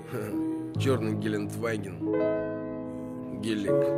Черный Гелендваген, гелик.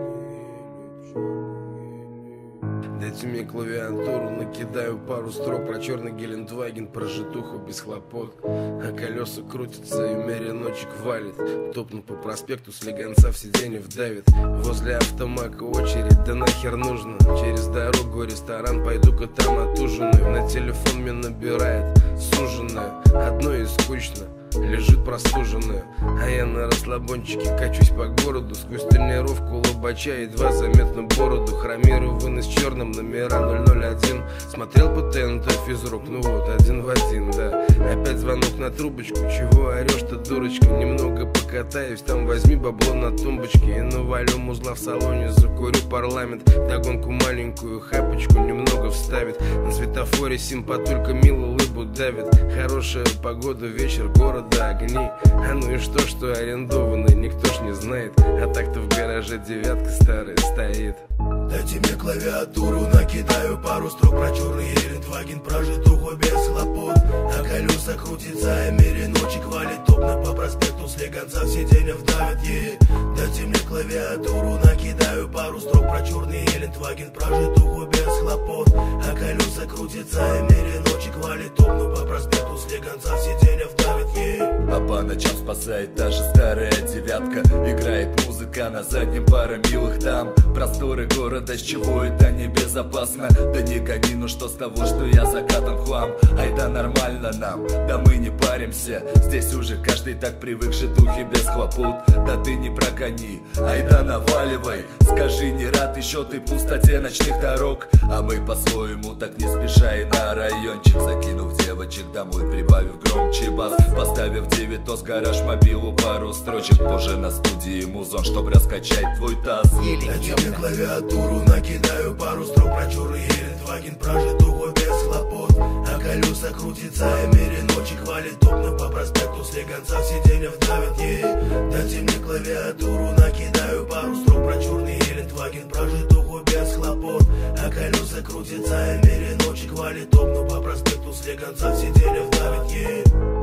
Дайте мне клавиатуру, накидаю пару строк про черный Гелендваген, про житуху без хлопот. А колеса крутятся и мереночек валит. Топну по проспекту, слегонца в сиденье вдавит. Возле автомака очередь, да нахер нужно. Через дорогу ресторан, пойду-ка там отужинаю. На телефон мне набирает суженая, одно и скучно. Лежит простуженная, а я на расслабончике качусь по городу. Сквозь тренировку лобача едва заметно бороду. Хромирую вынос черным, номера 001. Смотрел по ТНТ физрук, ну вот, один в один, да. Опять звонок на трубочку, чего орешь-то, дурочка? Немного покатаюсь, там возьми бабло на тумбочке. И навалю музла в салоне, закурю парламент. Догонку маленькую хапочку немного вставит. На светофоре симпатулька мило лыбу давит. Хорошая погода, вечер, город, да, огни. А ну и что арендованный, никто ж не знает. А так-то в гараже девятка старая стоит. Дайте мне клавиатуру, накидаю пару строк про черный Гелендваген, про житуху без хлопот. А колеса крутится, и мереночек валит. Топно по проспекту, слегонца в сиденье вдавит. Дайте мне клавиатуру, накидаю пару строк про черный Гелендваген, про житуху без хлопот. А колеса крутится, и мереночек валит. Топно по проспекту, слегонца в сиденье вдавит. А по ночам спасает даже старая девятка. Играет музыка, на заднем пара милых дам. Просторы города, с чего это небезопасно? Да не гони, ну что с того, что я закатан в хлам? Ай да нормально нам, да мы не паримся. Здесь уже каждый так привык житухи без хлопот. Да ты не прогони, ай да наваливай. Скажи, не рад еще ты пустоте ночных дорог? А мы по-своему так не спеша и на райончик. Закинув девочек домой, прибавив громче бас, поставив 9 гараж мобилу, пару строчек. Позже на студии музон, чтоб раскачать твой таз. Дайте мне клавиатуру, накидаю пару строк про черный Гелендваген, про житуху без хлопот. А колеса крутится, и мереночек валит. Топно по проспекту, слегонца в сиденье вдавит. Дайте мне клавиатуру, накидаю пару строк про черный Гелендваген, про житуху без хлопот. А колеса крутится, и мереночек валит. Топно по проспекту, слегонца в сиденье вдавит.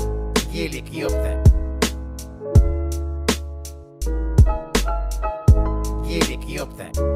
Гелик, ёпта. Гелик, ёпта.